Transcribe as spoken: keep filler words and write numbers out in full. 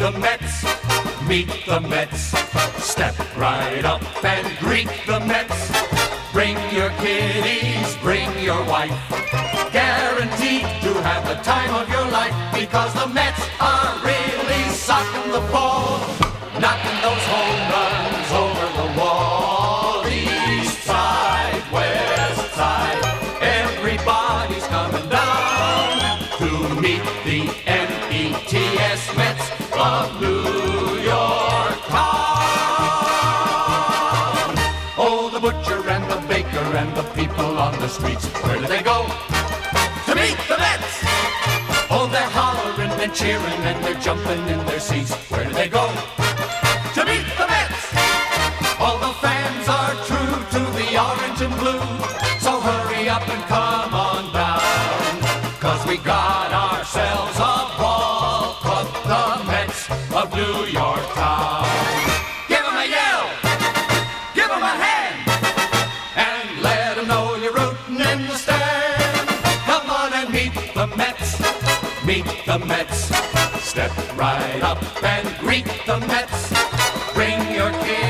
the Mets, meet the Mets. Step right up and greet the Mets. Bring your kiddies, bring your wife. Guaranteed to have the time of your life, because the Mets are really socking the ball, knocking those home runs over the wall. East side, west side, everybody's coming down to meet the M E T S Mets of New York town. Oh, the butcher and the baker and the people on the streets, where do they go? To meet the Mets! Oh, they're hollering and cheering and they're jumping in their seats. Where do they go? To meet the Mets! All the fans are true to the orange and blue, so hurry up and come on down, 'cause we got ourselves a ball club, the Mets of New York town. Give 'em a yell! Give 'em a hand! And let 'em know you're rooting in the stand. Come on and meet the Mets, meet the Mets. Step right up and greet the Mets. Bring your kids.